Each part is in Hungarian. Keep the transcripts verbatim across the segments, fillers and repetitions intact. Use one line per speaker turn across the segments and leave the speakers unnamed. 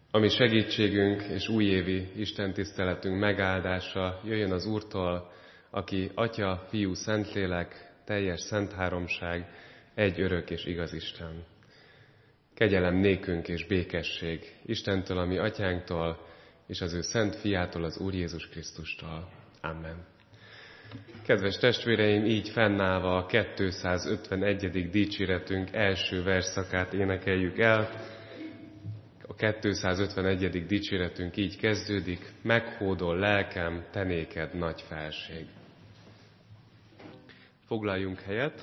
Ami segítségünk és újévi istentiszteletünk megáldása jöjjön az Úrtól, aki Atya, Fiú, Szentlélek, teljes szent háromság, egy örök és igaz Isten. Kegyelem nékünk és békesség Istentől, a mi atyánktól, és az ő szent fiától, az Úr Jézus Krisztustól. Amen. Kedves testvéreim, így fennállva a kétszázötvenegyedik dicséretünk első versszakát énekeljük el. A kétszázötvenegyedik dicséretünk így kezdődik: meghódol lelkem, te néked nagy felség. Foglaljunk helyet,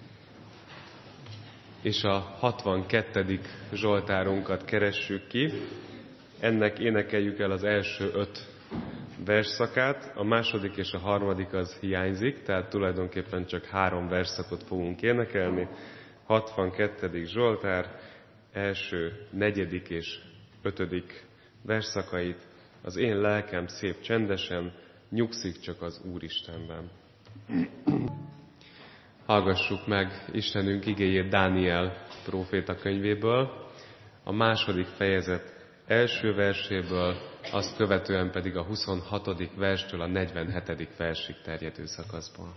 és a hatvankettedik zsoltárunkat keressük ki. Ennek énekeljük el az első öt versszakát, a második és a harmadik az hiányzik, tehát tulajdonképpen csak három versszakot fogunk énekelni. hatvankettedik zsoltár, első, negyedik és ötödik versszakait. Az én lelkem szép csendesen, nyugszik csak az Úristenben. Hallgassuk meg Istenünk igéjét Dániel próféta könyvéből, a második fejezet első verséből, azt követően pedig a huszonhatodik verstől a negyvenhetedik versig terjedő szakaszból.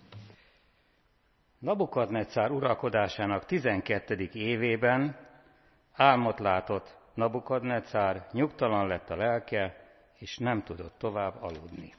Nabukadnecár uralkodásának tizenkettedik évében álmot látott Nabukadnecár, nyugtalan lett a lelke, és nem tudott tovább aludni.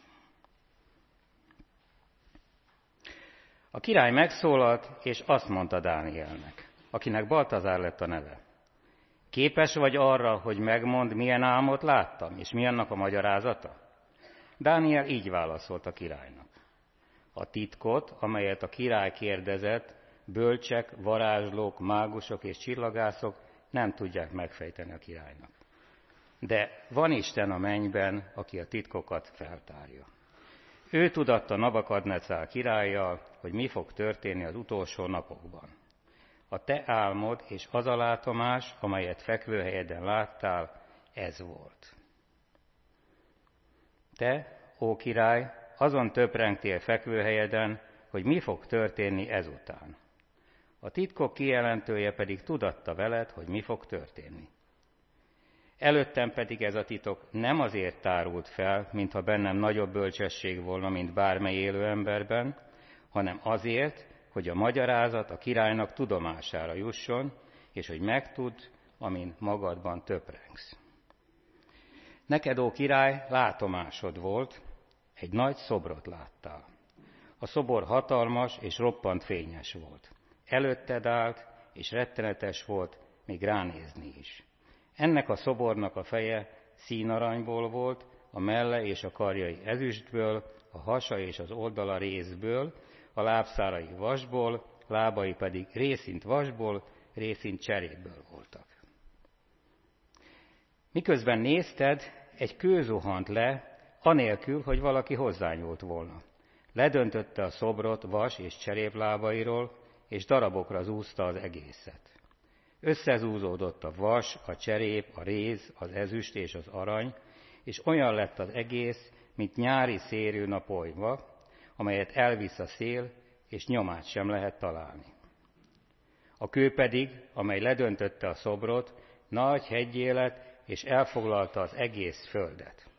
A király megszólalt, és azt mondta Dánielnek, akinek Baltazár lett a neve: képes vagy arra, hogy megmondd, milyen álmot láttam, és mi annak a magyarázata? Dániel így válaszolt a királynak: a titkot, amelyet a király kérdezett, bölcsek, varázslók, mágusok és csillagászok nem tudják megfejteni a királynak. De van Isten a mennyben, aki a titkokat feltárja. Ő tudatta Nabukadnecár királlyal, hogy mi fog történni az utolsó napokban. A te álmod és az a látomás, amelyet fekvőhelyeden láttál, ez volt. Te, ó király, azon töprengtél fekvőhelyeden, hogy mi fog történni ezután. A titkok kijelentője pedig tudatta veled, hogy mi fog történni. Előttem pedig ez a titok nem azért tárult fel, mintha bennem nagyobb bölcsesség volna, mint bármely élő emberben, hanem azért, hogy a magyarázat a királynak tudomására jusson, és hogy megtudd, amin magadban töprengsz. Neked, ó király, látomásod volt, egy nagy szobrot láttál. A szobor hatalmas és roppant fényes volt. Előtted állt, és rettenetes volt, még ránézni is. Ennek a szobornak a feje színaranyból volt, a melle és a karjai ezüstből, a hasa és az oldala rézből, a lábszárai vasból, lábai pedig részint vasból, részint cserépből voltak. Miközben nézted, egy kő zuhant le, anélkül, hogy valaki hozzányúlt volna. Ledöntötte a szobrot vas és cseréplábairól, és darabokra zúzta az egészet. Összezúzódott a vas, a cserép, a réz, az ezüst és az arany, és olyan lett az egész, mint nyári szérű naponyva, amelyet elvisz a szél, és nyomát sem lehet találni. A kő pedig, amely ledöntötte a szobrot, nagy heggyé lett, és elfoglalta az egész földet.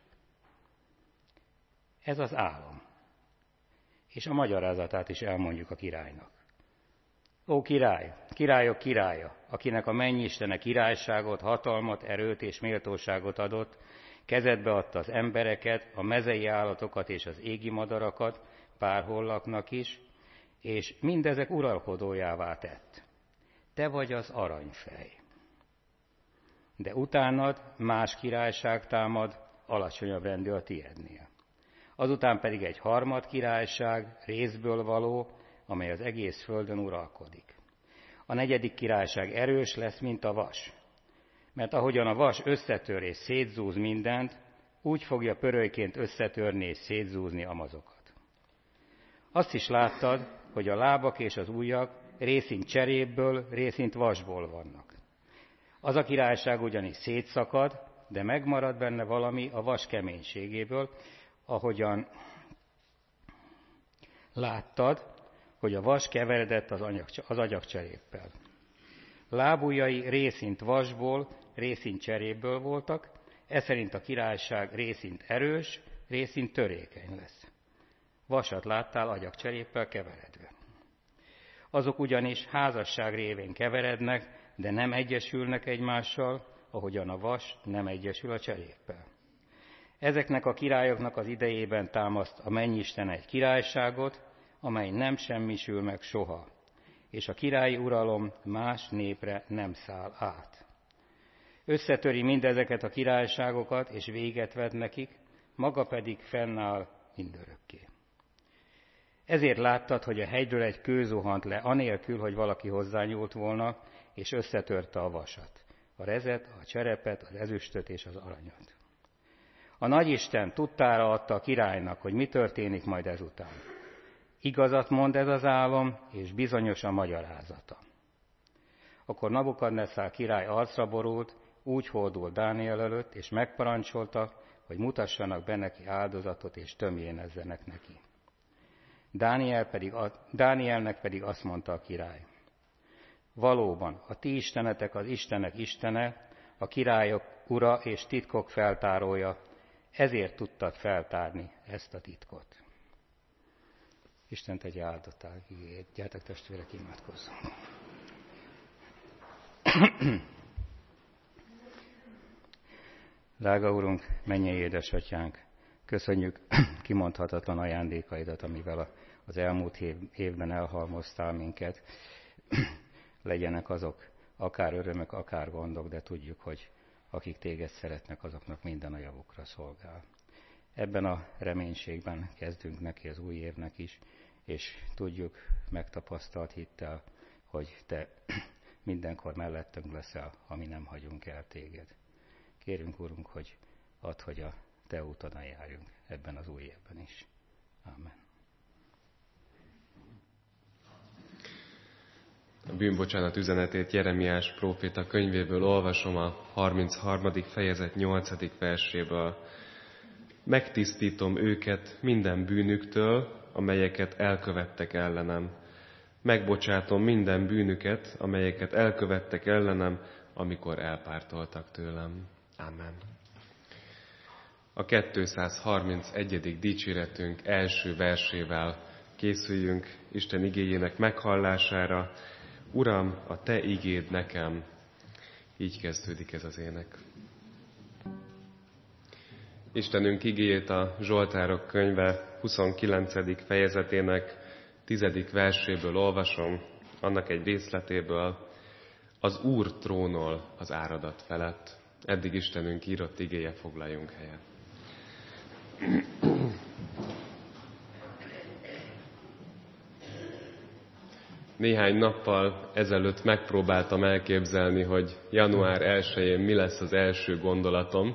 Ez az álom. És a magyarázatát is elmondjuk a királynak. Ó király, királyok királya, akinek a mennyistene királyságot, hatalmat, erőt és méltóságot adott, kezedbe adta az embereket, a mezei állatokat és az égi madarakat, párhollaknak is, és mindezek uralkodójává tett. Te vagy az aranyfej. De utánad más királyság támad, alacsonyabb rendű a tiednél. Azután pedig egy harmad királyság, rézből való, amely az egész földön uralkodik. A negyedik királyság erős lesz, mint a vas. Mert ahogyan a vas összetör és szétzúz mindent, úgy fogja pörölyként összetörni és szétzúzni amazokat. Azt is láttad, hogy a lábak és az ujjak részint cserépből, részint vasból vannak. Az a királyság ugyanis szétszakad, de megmarad benne valami a vas keménységéből, ahogyan láttad, hogy a vas keveredett az, anyag, az agyagcseréppel. Lábujjai részint vasból, részint cserépből voltak, eszerint a királyság részint erős, részint törékeny lesz. Vasat láttál agyagcseréppel keveredve. Azok ugyanis házasság révén keverednek, de nem egyesülnek egymással, ahogyan a vas nem egyesül a cseréppel. Ezeknek a királyoknak az idejében támaszt a Mennyisten egy királyságot, amely nem semmisül meg soha, és a királyi uralom más népre nem száll át. Összetöri mindezeket a királyságokat, és véget vet nekik, maga pedig fennáll mindörökké. Ezért láttad, hogy a hegyről egy kő zuhant le, anélkül, hogy valaki hozzányúlt volna, és összetörte a vasat, a rezet, a cserepet, az ezüstöt és az aranyat. A Nagyisten tudtára adta a királynak, hogy mi történik majd ezután. Igazat mond ez az álom, és bizonyos a magyarázata. Akkor Nabukadnesszár király arcra borult, úgy fordult Dániel előtt, és megparancsolta, hogy mutassanak be neki áldozatot, és tömjénezzenek neki. Dániel pedig, Dánielnek pedig azt mondta a király: valóban, a ti istenetek az Istenek Istene, a királyok ura és titkok feltárója, ezért tudtad feltárni ezt a titkot. Isten tegye áldottá igéjét. Gyertek testvérek, imádkozzunk. Drága Urunk, mennyei édesatyánk, köszönjük kimondhatatlan ajándékaidat, amivel az elmúlt évben elhalmoztál minket. Legyenek azok akár örömök, akár gondok, de tudjuk, hogy akik téged szeretnek, azoknak minden a javukra szolgál. Ebben a reménységben kezdünk neki az új évnek is, és tudjuk megtapasztalt hittel, hogy te mindenkor mellettünk leszel, ha mi nem hagyunk el téged. Kérünk, Urunk, hogy add, hogy a te útodon járjunk ebben az új évben is. Amen.
A bűnbocsánat üzenetét Jeremiás próféta könyvéből olvasom, a harmincharmadik fejezet nyolcadik verséből. Megtisztítom őket minden bűnüktől, amelyeket elkövettek ellenem. Megbocsátom minden bűnüket, amelyeket elkövettek ellenem, amikor elpártoltak tőlem. Amen. A kétszázharmincegyedik dicséretünk első versével készüljünk Isten igéjének meghallására. Uram, a te igéd nekem. Így kezdődik ez az ének. Istenünk igéjét a Zsoltárok könyve huszonkilencedik fejezetének tizedik verséből olvasom, annak egy részletéből. Az Úr trónol az áradat felett. Eddig Istenünk írott igéje, foglaljunk helyet. Néhány nappal ezelőtt megpróbáltam elképzelni, hogy január elsején mi lesz az első gondolatom.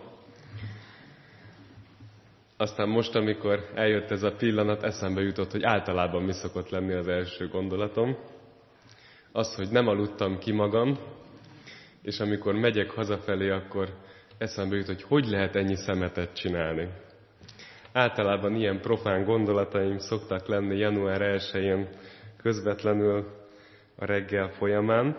Aztán most, amikor eljött ez a pillanat, eszembe jutott, hogy általában mi szokott lenni az első gondolatom. Az, hogy nem aludtam ki magam, és amikor megyek hazafelé, akkor eszembe jut, hogy hogy lehet ennyi szemetet csinálni. Általában ilyen profán gondolataim szoktak lenni január elsején közvetlenül a reggel folyamán,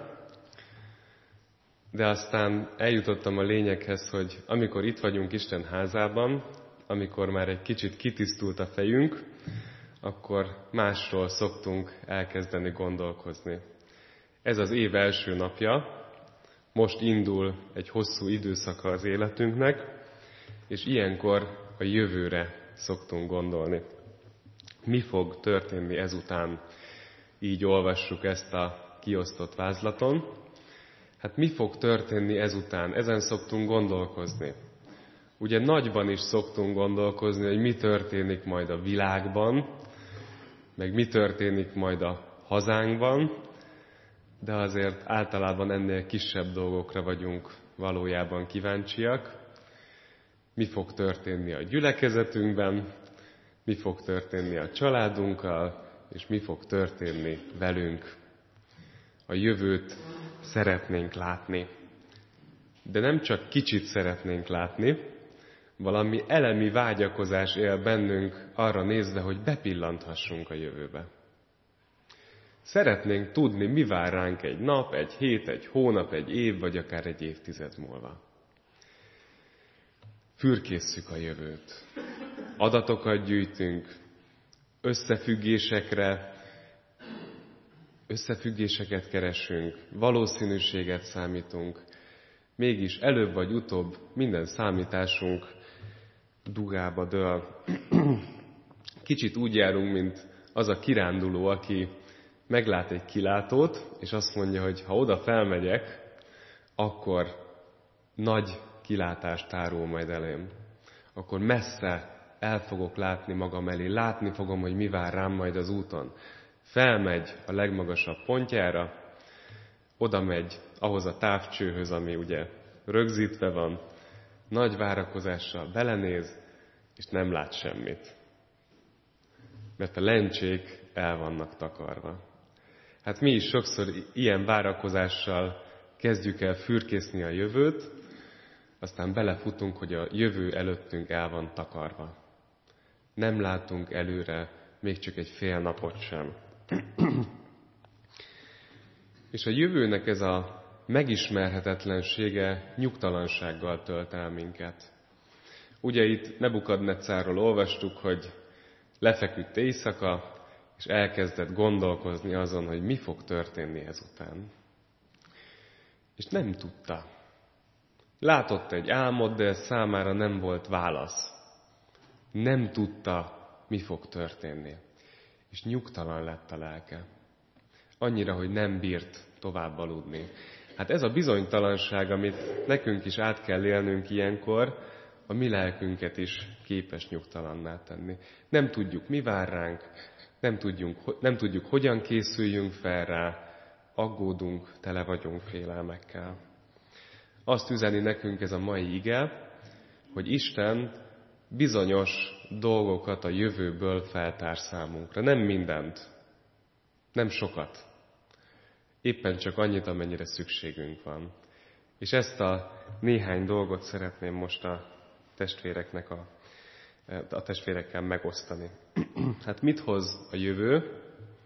de aztán eljutottam a lényeghez, hogy amikor itt vagyunk Isten házában, amikor már egy kicsit kitisztult a fejünk, akkor másról szoktunk elkezdeni gondolkozni. Ez az év első napja, most indul egy hosszú időszaka az életünknek, és ilyenkor a jövőre szoktunk gondolni. Mi fog történni ezután? Így olvassuk ezt a kiosztott vázlaton. Hát mi fog történni ezután? Ezen szoktunk gondolkozni. Ugye nagyban is szoktunk gondolkozni, hogy mi történik majd a világban, meg mi történik majd a hazánkban, de azért általában ennél kisebb dolgokra vagyunk valójában kíváncsiak. Mi fog történni a gyülekezetünkben, mi fog történni a családunkkal, és mi fog történni velünk. A jövőt szeretnénk látni. De nem csak kicsit szeretnénk látni, valami elemi vágyakozás él bennünk arra nézve, hogy bepillanthassunk a jövőbe. Szeretnénk tudni, mi vár ránk egy nap, egy hét, egy hónap, egy év, vagy akár egy évtized múlva. Fürkésszük a jövőt. Adatokat gyűjtünk, összefüggésekre, összefüggéseket keresünk, valószínűséget számítunk, mégis előbb vagy utóbb minden számításunk dugába dől. Kicsit úgy járunk, mint az a kiránduló, aki meglát egy kilátót, és azt mondja, hogy ha oda felmegyek, akkor nagy kilátást tárul majd elém. Akkor messze el fogok látni magam elé, látni fogom, hogy mi vár rám majd az úton. Felmegy a legmagasabb pontjára, oda megy ahhoz a távcsőhöz, ami ugye rögzítve van, nagy várakozással belenéz, és nem lát semmit. Mert a lencsék el vannak takarva. Hát mi is sokszor ilyen várakozással kezdjük el fürkészni a jövőt, aztán belefutunk, hogy a jövő előttünk el van takarva. Nem látunk előre még csak egy fél napot sem. És a jövőnek ez a megismerhetetlensége nyugtalansággal tölt el minket. Ugye itt Nebukadnecárról olvastuk, hogy lefeküdt éjszaka, és elkezdett gondolkozni azon, hogy mi fog történni ezután. És nem tudta. Látott egy álmot, de ez számára nem volt válasz. Nem tudta, mi fog történni. És nyugtalan lett a lelke. Annyira, hogy nem bírt tovább aludni. Hát ez a bizonytalanság, amit nekünk is át kell élnünk ilyenkor, a mi lelkünket is képes nyugtalanná tenni. Nem tudjuk, mi vár ránk, nem tudjuk, nem tudjuk, hogyan készüljünk fel rá, aggódunk, tele vagyunk félelmekkel. Azt üzeni nekünk ez a mai ige, hogy Isten bizonyos dolgokat a jövőből feltár számunkra. Nem mindent, nem sokat. Éppen csak annyit, amennyire szükségünk van. És ezt a néhány dolgot szeretném most a testvéreknek a, a testvérekkel megosztani. Hát mit hoz a jövő?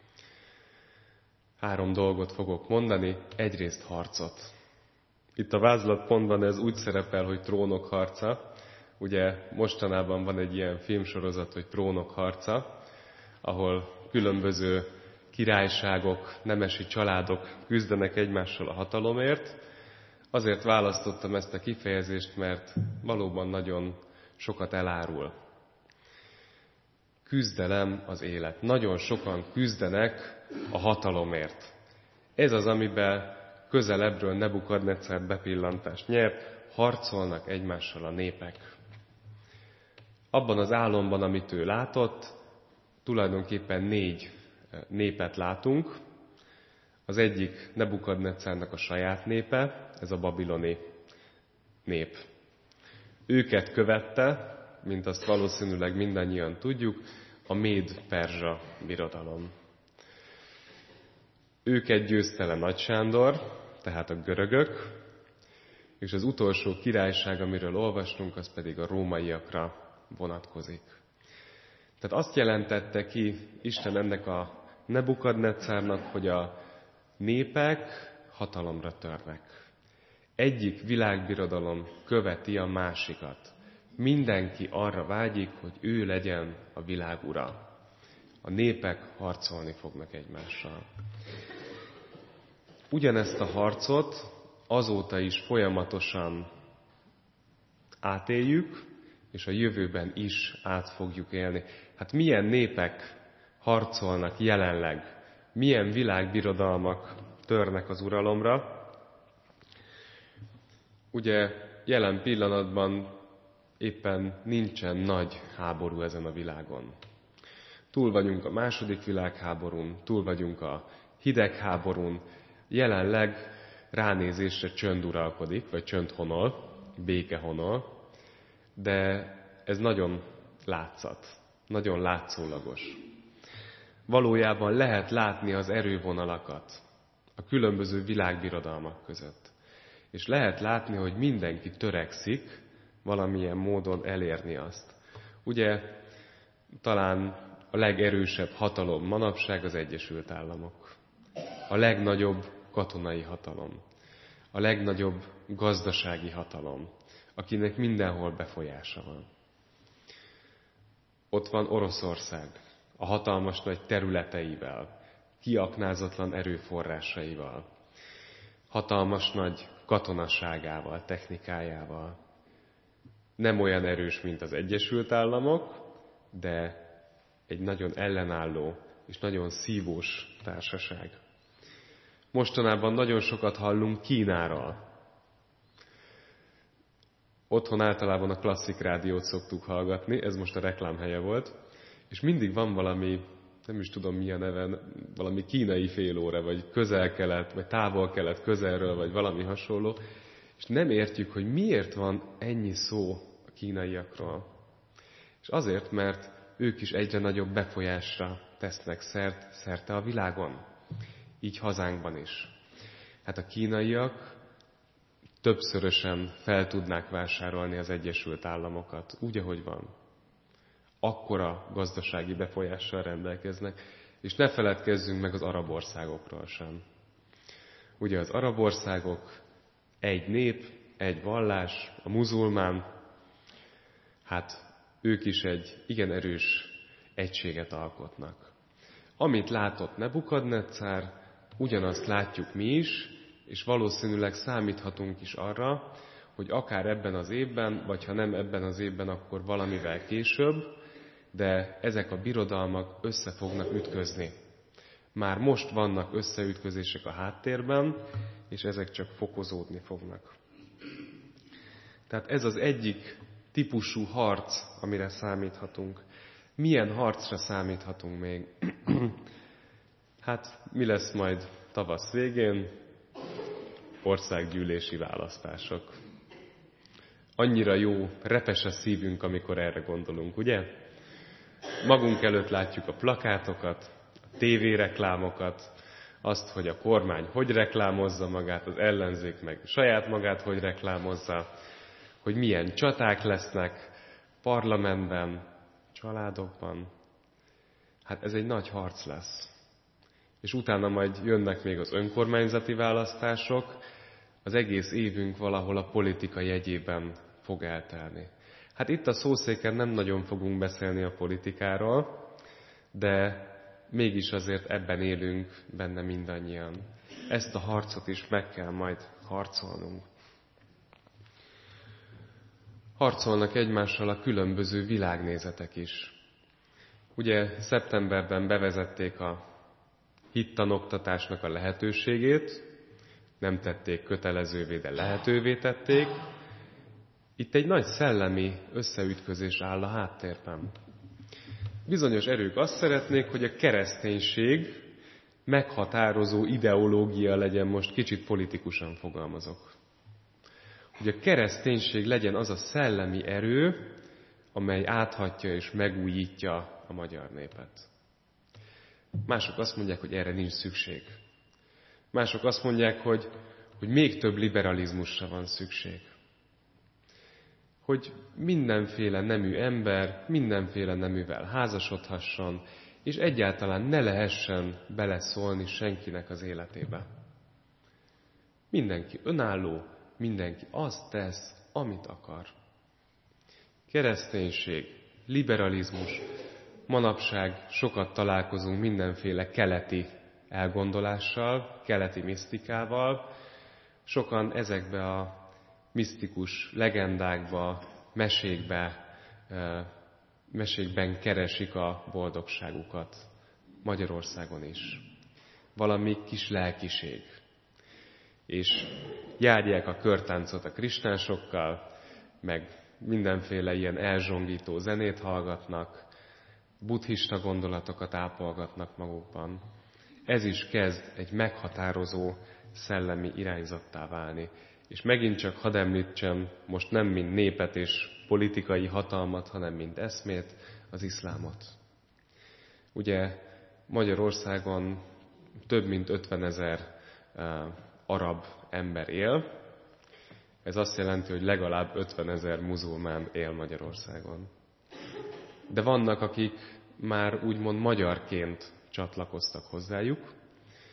Három dolgot fogok mondani. Egyrészt harcot. Itt a vázlatpontban ez úgy szerepel, hogy trónok harca. Ugye mostanában van egy ilyen filmsorozat, hogy Trónok harca, ahol különböző királyságok, nemesi családok küzdenek egymással a hatalomért. Azért választottam ezt a kifejezést, mert valóban nagyon sokat elárul. Küzdelem az élet. Nagyon sokan küzdenek a hatalomért. Ez az, amiben közelebbről Nebukadnecár bepillantást nyert, harcolnak egymással a népek. Abban az álomban, amit ő látott, tulajdonképpen négy népet látunk. Az egyik Nebukadnecárnak a saját népe, ez a babiloni nép. Őket követte, mint azt valószínűleg mindannyian tudjuk, a Méd-Perzsa birodalom. Őket győzte le Nagy Sándor, tehát a görögök, és az utolsó királyság, amiről olvastunk, az pedig a rómaiakra vonatkozik. Tehát azt jelentette ki Isten ennek a Nebukadnecárnak, hogy a népek hatalomra törnek. Egyik világbirodalom követi a másikat. Mindenki arra vágyik, hogy ő legyen a világ ura. A népek harcolni fognak egymással. Ugyanezt a harcot azóta is folyamatosan átéljük, és a jövőben is át fogjuk élni. Hát milyen népek harcolnak jelenleg, milyen világbirodalmak törnek az uralomra. Ugye jelen pillanatban éppen nincsen nagy háború ezen a világon. Túl vagyunk a második világháborún, túl vagyunk a hidegháborún, jelenleg ránézésre csönd uralkodik, vagy csönd honol, béke honol, de ez nagyon látszat, nagyon látszólagos. Valójában lehet látni az erővonalakat a különböző világbirodalmak között. És lehet látni, hogy mindenki törekszik valamilyen módon elérni azt. Ugye talán a legerősebb hatalom manapság az Egyesült Államok. a legnagyobb katonai hatalom, a legnagyobb gazdasági hatalom, akinek mindenhol befolyása van. Ott van Oroszország, a hatalmas nagy területeivel, kiaknázatlan erőforrásaival, hatalmas nagy katonaságával, technikájával. Nem olyan erős, mint az Egyesült Államok, de egy nagyon ellenálló és nagyon szívós társaság. Mostanában nagyon sokat hallunk Kínáról. Otthon általában a klasszik rádiót szoktuk hallgatni, ez most a reklámhelye volt, és mindig van valami, nem is tudom mi a neve, valami kínai félóra, vagy közel-kelet, vagy távol-kelet közelről, vagy valami hasonló, és nem értjük, hogy miért van ennyi szó a kínaiakról. És azért, mert ők is egyre nagyobb befolyásra tesznek szert, szerte a világon, így hazánkban is. Hát a kínaiak többszörösen fel tudnák vásárolni az Egyesült Államokat, úgy, ahogy van. Akkora gazdasági befolyással rendelkeznek, és ne feledkezzünk meg az arab országokról sem. Ugye az arab országok egy nép, egy vallás, a muzulmán, hát ők is egy igen erős egységet alkotnak. Amit látott Nebukadneccár, ugyanazt látjuk mi is, és valószínűleg számíthatunk is arra, hogy akár ebben az évben, vagy ha nem ebben az évben, akkor valamivel később, de ezek a birodalmak össze fognak ütközni. Már most vannak összeütközések a háttérben, és ezek csak fokozódni fognak. Tehát ez az egyik típusú harc, amire számíthatunk. Milyen harcra számíthatunk még? Hát mi lesz majd tavasz végén? Országgyűlési választások. Annyira jó, repes a szívünk, amikor erre gondolunk, ugye? Magunk előtt látjuk a plakátokat, a tévéreklámokat, azt, hogy a kormány hogy reklámozza magát, az ellenzék meg saját magát hogy reklámozza, hogy milyen csaták lesznek parlamentben, családokban. Hát ez egy nagy harc lesz. És utána majd jönnek még az önkormányzati választások, az egész évünk valahol a politika jegyében fog eltelni. Hát itt a szószéken nem nagyon fogunk beszélni a politikáról, de mégis azért ebben élünk benne mindannyian. Ezt a harcot is meg kell majd harcolnunk. Harcolnak egymással a különböző világnézetek is. Ugye szeptemberben bevezették a hittanoktatásnak a lehetőségét, nem tették kötelezővé, de lehetővé tették. Itt egy nagy szellemi összeütközés áll a háttérben. Bizonyos erők azt szeretnék, hogy a kereszténység meghatározó ideológia legyen, most kicsit politikusan fogalmazok. Hogy a kereszténység legyen az a szellemi erő, amely áthatja és megújítja a magyar népet. Mások azt mondják, hogy erre nincs szükség. Mások azt mondják, hogy, hogy még több liberalizmusra van szükség. Hogy mindenféle nemű ember, mindenféle neművel házasodhasson, és egyáltalán ne lehessen beleszólni senkinek az életébe. Mindenki önálló, mindenki azt tesz, amit akar. Kereszténység, liberalizmus, manapság sokat találkozunk mindenféle keleti elgondolással, keleti misztikával. Sokan ezekbe a misztikus legendákba, mesékbe, mesékben keresik a boldogságukat. Magyarországon is. Valami kis lelkiség. És járják a körtáncot a kristánsokkal, meg mindenféle ilyen elzsongító zenét hallgatnak, buddhista gondolatokat ápolgatnak magukban. Ez is kezd egy meghatározó szellemi irányzattá válni. És megint csak hadd említsem, most nem mint népet és politikai hatalmat, hanem mint eszmét, az iszlámot. Ugye Magyarországon több mint ötvenezer uh, arab ember él. Ez azt jelenti, hogy legalább ötvenezer muzulmán él Magyarországon. De vannak, akik már úgymond magyarként csatlakoztak hozzájuk.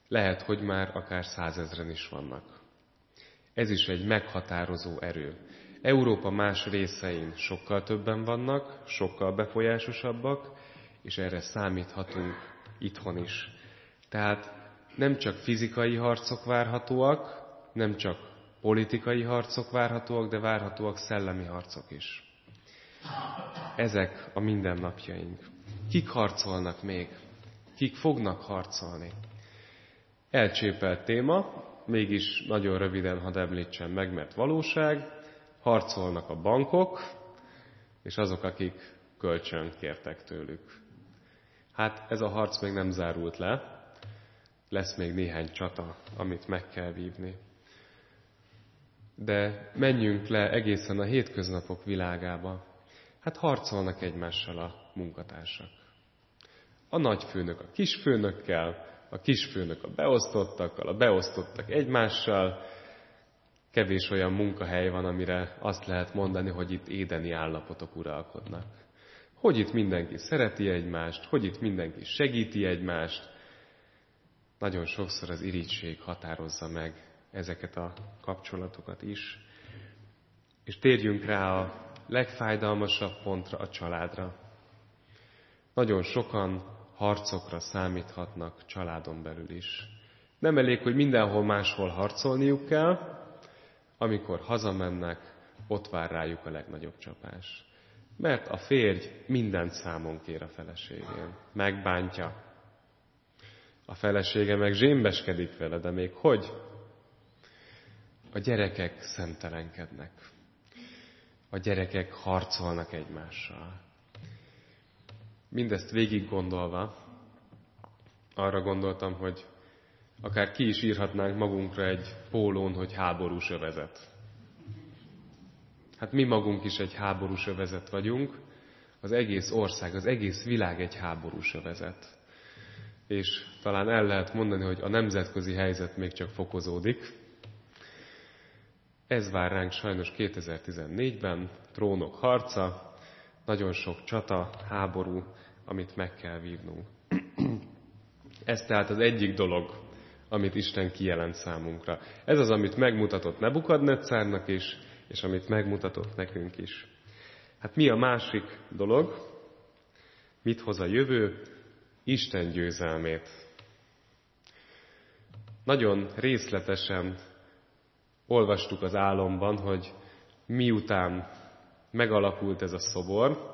Lehet, hogy már akár százezren is vannak. Ez is egy meghatározó erő. Európa más részein sokkal többen vannak, sokkal befolyásosabbak, és erre számíthatunk itthon is. Tehát nem csak fizikai harcok várhatóak, nem csak politikai harcok várhatóak, de várhatóak szellemi harcok is. Ezek a mindennapjaink. Kik harcolnak még? Kik fognak harcolni? Elcsépelt téma, mégis nagyon röviden hadd említsem meg, mert valóság. Harcolnak a bankok, és azok, akik kölcsönt kértek tőlük. Hát ez a harc még nem zárult le, lesz még néhány csata, amit meg kell vívni. De menjünk le egészen a hétköznapok világába. Hát harcolnak egymással a munkatársak. A nagyfőnök a kisfőnökkel, a kisfőnök a beosztottakkal, a beosztottak egymással. Kevés olyan munkahely van, amire azt lehet mondani, hogy itt édeni állapotok uralkodnak. Hogy itt mindenki szereti egymást, hogy itt mindenki segíti egymást. Nagyon sokszor az irigység határozza meg ezeket a kapcsolatokat is. És térjünk rá a legfájdalmasabb pontra, a családra. Nagyon sokan harcokra számíthatnak családon belül is. Nem elég, hogy mindenhol máshol harcolniuk kell, amikor hazamennek, ott vár rájuk a legnagyobb csapás. Mert a férj mindent számon kér a feleségén, megbántja. A felesége meg zsémbeskedik vele, de még hogy? A gyerekek szemtelenkednek. A gyerekek harcolnak egymással. Mindezt végig gondolva, arra gondoltam, hogy akár ki is írhatnánk magunkra egy pólón, hogy háborús övezet. Hát mi magunk is egy háborús övezet vagyunk, az egész ország, az egész világ egy háborús övezet. És talán el lehet mondani, hogy a nemzetközi helyzet még csak fokozódik. Ez vár ránk sajnos kétezer-tizennégyben, trónok harca, nagyon sok csata, háború, amit meg kell vívnunk. Ez tehát az egyik dolog, amit Isten kijelent számunkra. Ez az, amit megmutatott Nebukadneccárnak is, és amit megmutatott nekünk is. Hát mi a másik dolog? Mit hoz a jövő? Isten győzelmét. Nagyon részletesen olvastuk az álomban, hogy miután megalakult ez a szobor,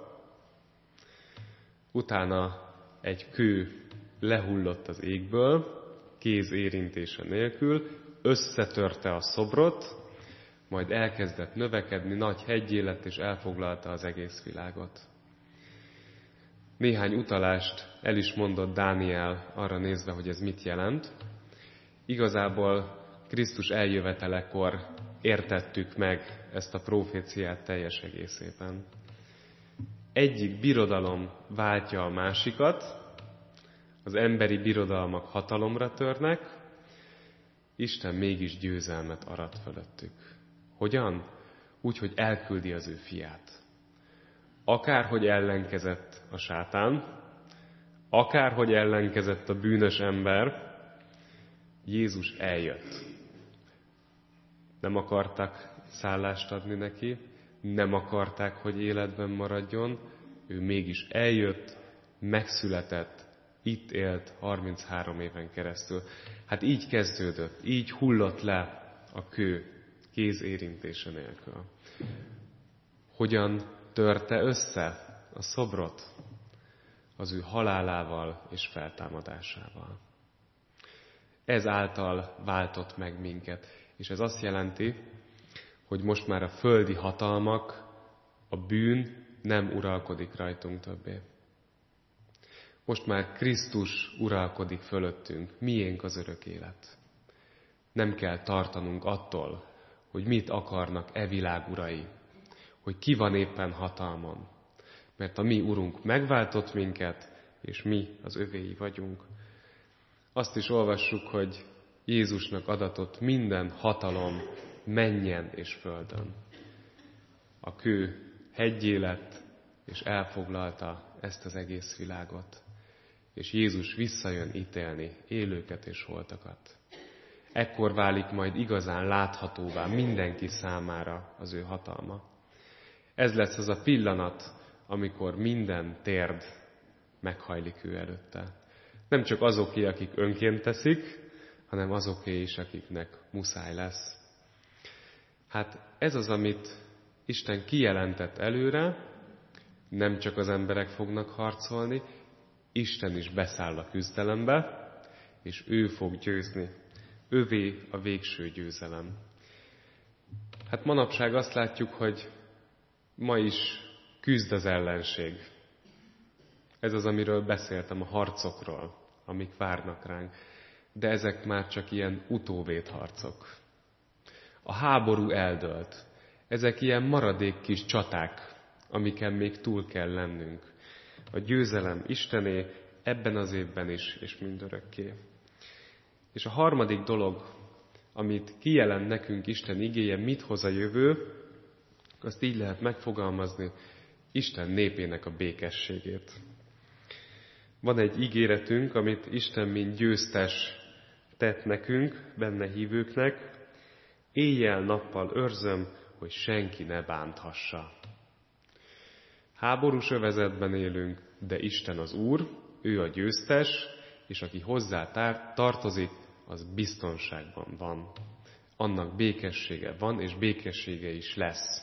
utána egy kő lehullott az égből, kéz érintése nélkül, összetörte a szobrot, majd elkezdett növekedni, nagy heggyé lett, és elfoglalta az egész világot. Néhány utalást el is mondott Dániel arra nézve, hogy ez mit jelent. Igazából Krisztus eljövetelekor értettük meg ezt a proféciát teljes egészében. Egyik birodalom váltja a másikat, az emberi birodalmak hatalomra törnek, Isten mégis győzelmet arat fölöttük. Hogyan? Úgy, hogy elküldi az ő fiát. Akárhogy ellenkezett a sátán, akárhogy ellenkezett a bűnös ember, Jézus eljött. Nem akartak szállást adni neki, nem akarták, hogy életben maradjon, ő mégis eljött, megszületett, itt élt harminchárom éven keresztül. Hát így kezdődött, így hullott le a kő kéz érintése nélkül. Hogyan törte össze a szobrot? Az ő halálával és feltámadásával. Ez által váltott meg minket. És ez azt jelenti, hogy most már a földi hatalmak, a bűn nem uralkodik rajtunk többé. Most már Krisztus uralkodik fölöttünk, miénk az örök élet. Nem kell tartanunk attól, hogy mit akarnak e világ urai, hogy ki van éppen hatalmon. Mert a mi Urunk megváltott minket, és mi az övéi vagyunk. Azt is olvassuk, hogy Jézusnak adatott minden hatalom mennyen és földön. A kő heggyé lett, és elfoglalta ezt az egész világot. és Jézus visszajön ítélni élőket és holtakat. Ekkor válik majd igazán láthatóvá mindenki számára az ő hatalma. Ez lesz az a pillanat, amikor minden térd meghajlik ő előtte. Nem csak azoké, akik önként teszik, hanem azoké is, akiknek muszáj lesz. Hát ez az, amit Isten kijelentett előre, nem csak az emberek fognak harcolni, Isten is beszáll a küzdelembe, és ő fog győzni. Övé a végső győzelem. Hát manapság azt látjuk, hogy ma is küzd az ellenség. Ez az, amiről beszéltem, a harcokról, amik várnak ránk. De ezek már csak ilyen utóvédharcok. A háború eldőlt. Ezek ilyen maradék kis csaták, amiken még túl kell lennünk. A győzelem Istené ebben az évben is, és mindörökké. És a harmadik dolog, amit kijelent nekünk Isten igéje, mit hoz a jövő, azt így lehet megfogalmazni, Isten népének a békességét. Van egy ígéretünk, amit Isten mint győztes tett nekünk, benne hívőknek, éjjel-nappal őrzöm, hogy senki ne bánthassa. Háborús övezetben élünk, de Isten az Úr, ő a győztes, és aki hozzá tartozik, az biztonságban van. Annak békessége van, és békessége is lesz.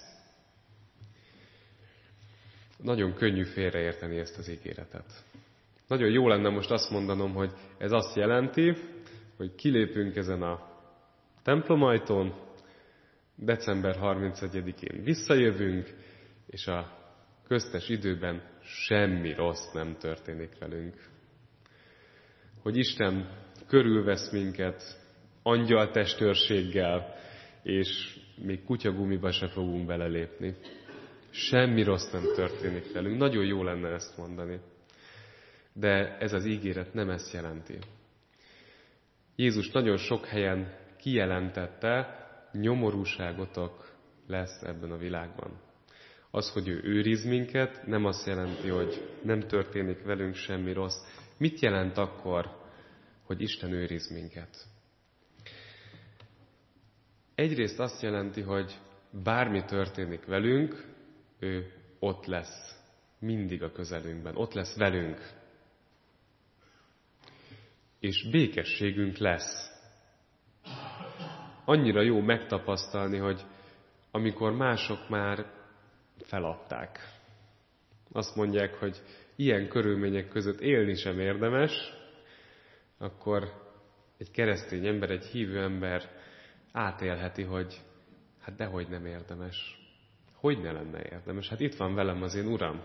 Nagyon könnyű félreérteni ezt az ígéretet. Nagyon jó lenne most azt mondanom, hogy ez azt jelenti, hogy kilépünk ezen a templomajtón, december harmincegyedikén visszajövünk, és a köztes időben semmi rossz nem történik velünk. Hogy Isten körülvesz minket angyaltestőrséggel, és még kutyagumiba se fogunk belelépni. Semmi rossz nem történik velünk. Nagyon jó lenne ezt mondani. De ez az ígéret nem ezt jelenti. Jézus nagyon sok helyen kijelentette, nyomorúságotok lesz ebben a világban. Az, hogy ő őriz minket, nem azt jelenti, hogy nem történik velünk semmi rossz. Mit jelent akkor, hogy Isten őriz minket? Egyrészt azt jelenti, hogy bármi történik velünk, ő ott lesz, mindig a közelünkben, ott lesz velünk. És békességünk lesz. Annyira jó megtapasztalni, hogy amikor mások már feladták. Azt mondják, hogy ilyen körülmények között élni sem érdemes, akkor egy keresztény ember, egy hívő ember átélheti, hogy hát dehogy nem érdemes. Hogy ne lenne érdemes? Hát itt van velem az én Uram.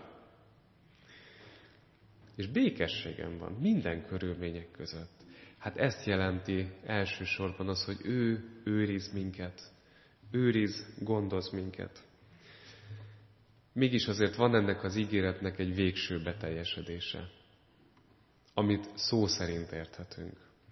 És békességem van minden körülmények között. Hát ezt jelenti elsősorban az, hogy ő őriz minket. Őriz, gondoz minket. Mégis azért van ennek az ígéretnek egy végső beteljesedése, amit szó szerint érthetünk.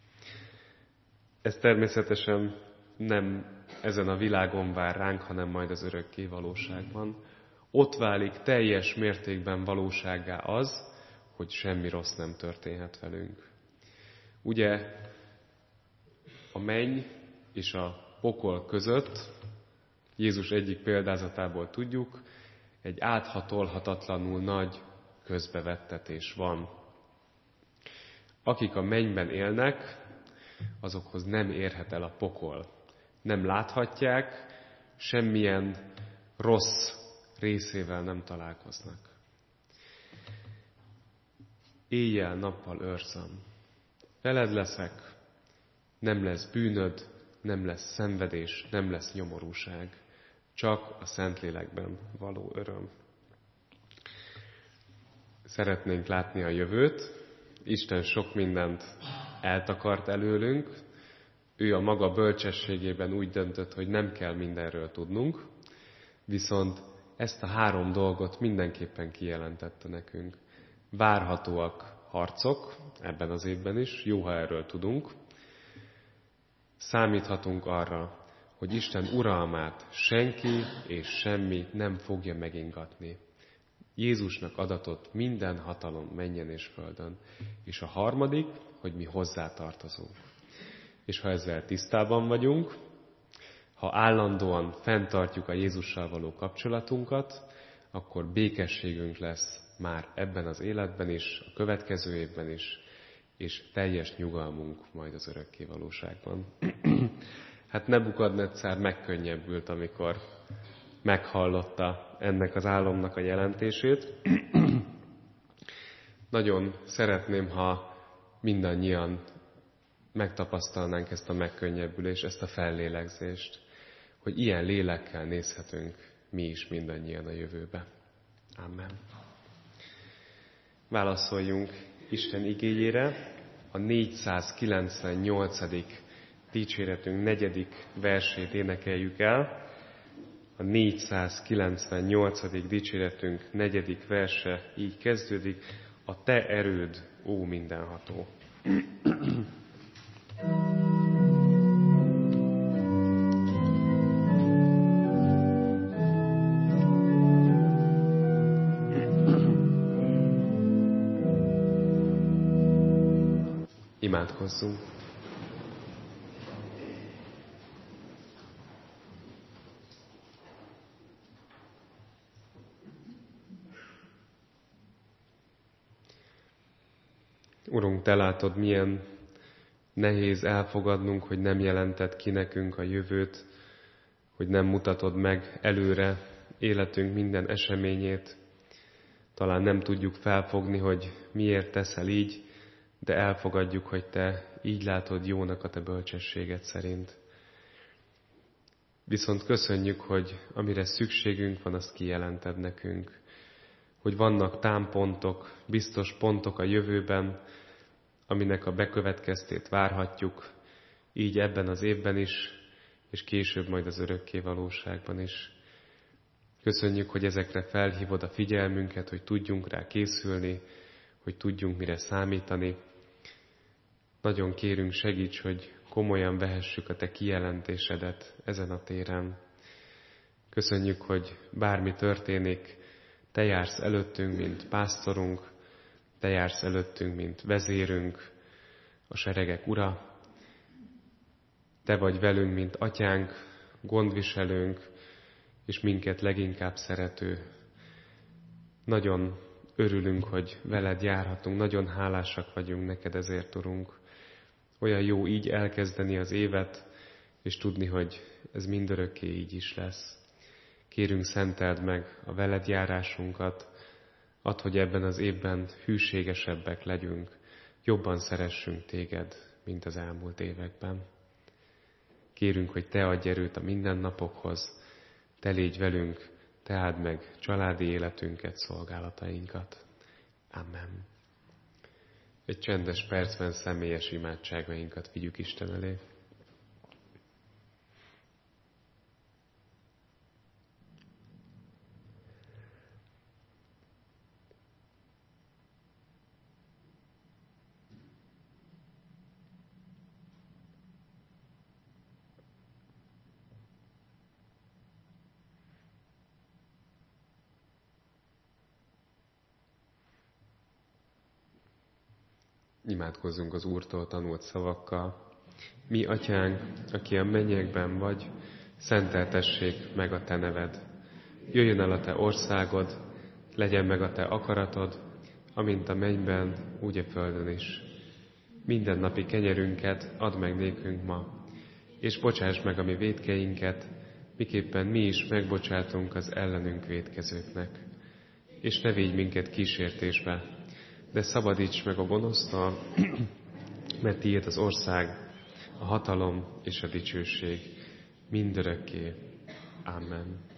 Ez természetesen nem ezen a világon vár ránk, hanem majd az örökké valóságban. Ott válik teljes mértékben valósággá az, hogy semmi rossz nem történhet velünk. Ugye a menny és a pokol között, Jézus egyik példázatából tudjuk, egy áthatolhatatlanul nagy közbevettetés van. Akik a mennyben élnek, azokhoz nem érhet el a pokol. Nem láthatják, semmilyen rossz részével nem találkoznak. Éjjel-nappal őrzöm. Veled leszek, nem lesz bűnöd, nem lesz szenvedés, nem lesz nyomorúság. Csak a Szentlélekben való öröm. Szeretnénk látni a jövőt. Isten sok mindent eltakart előlünk. Ő a maga bölcsességében úgy döntött, hogy nem kell mindenről tudnunk, viszont ezt a három dolgot mindenképpen kijelentette nekünk. Várhatóak harcok, ebben az évben is, jó, ha erről tudunk. Számíthatunk arra, hogy Isten uralmát senki és semmi nem fogja megingatni. Jézusnak adatott minden hatalom mennyen és földön. És a harmadik, hogy mi hozzá tartozunk. És ha ezzel tisztában vagyunk, ha állandóan fenntartjuk a Jézussal való kapcsolatunkat, akkor békességünk lesz már ebben az életben is, a következő évben is, és teljes nyugalmunk majd az örökké valóságban. Hát Nebukadneccár megkönnyebbült, amikor meghallotta ennek az álomnak a jelentését. Nagyon szeretném, ha mindannyian megtapasztalnánk ezt a megkönnyebbülést, ezt a fellélegzést, hogy ilyen lélekkel nézhetünk mi is mindannyian a jövőbe. Amen. Válaszoljunk Isten igéjére, a négyszázkilencvennyolcadik dicséretünk negyedik versét énekeljük el. A négyszázkilencvennyolcadik dicséretünk negyedik verse így kezdődik: a te erőd, ó mindenható. Imádkozzunk. Urunk, te látod, milyen nehéz elfogadnunk, hogy nem jelented ki nekünk a jövőt, hogy nem mutatod meg előre életünk minden eseményét. Talán nem tudjuk felfogni, hogy miért teszel így, de elfogadjuk, hogy te így látod jónak a te bölcsességed szerint. Viszont köszönjük, hogy amire szükségünk van, azt kijelented nekünk. Hogy vannak támpontok, biztos pontok a jövőben, aminek a bekövetkeztét várhatjuk, így ebben az évben is, és később majd az örökké valóságban is. Köszönjük, hogy ezekre felhívod a figyelmünket, hogy tudjunk rá készülni, hogy tudjunk mire számítani. Nagyon kérünk, segíts, hogy komolyan vehessük a te kijelentésedet ezen a téren. Köszönjük, hogy bármi történik, te jársz előttünk, mint pásztorunk, te jársz előttünk, mint vezérünk, a seregek ura. Te vagy velünk, mint atyánk, gondviselőnk, és minket leginkább szerető. Nagyon örülünk, hogy veled járhatunk, nagyon hálásak vagyunk neked ezért, Urunk. Olyan jó így elkezdeni az évet, és tudni, hogy ez mindörökké így is lesz. Kérünk, szenteld meg a veled járásunkat, add, hogy ebben az évben hűségesebbek legyünk, jobban szeressünk téged, mint az elmúlt években. Kérünk, hogy te adj erőt a mindennapokhoz, te légy velünk, te áld meg családi életünket, szolgálatainkat. Amen. Egy csendes percben személyes imádságainkat vigyük Isten elé. Imádkozzunk az Úrtól tanult szavakkal. Mi, Atyánk, aki a mennyekben vagy, szenteltessék meg a te neved. Jöjjön el a te országod, legyen meg a te akaratod, amint a mennyben, úgy a földön is. Minden napi kenyerünket add meg nékünk ma, és bocsáss meg a mi vétkeinket, miképpen mi is megbocsátunk az ellenünk vétkezőknek. És ne védj minket kísértésbe, de szabadíts meg a gonosztól, mert tiéd az ország, a hatalom és a dicsőség mindörökké. Amen.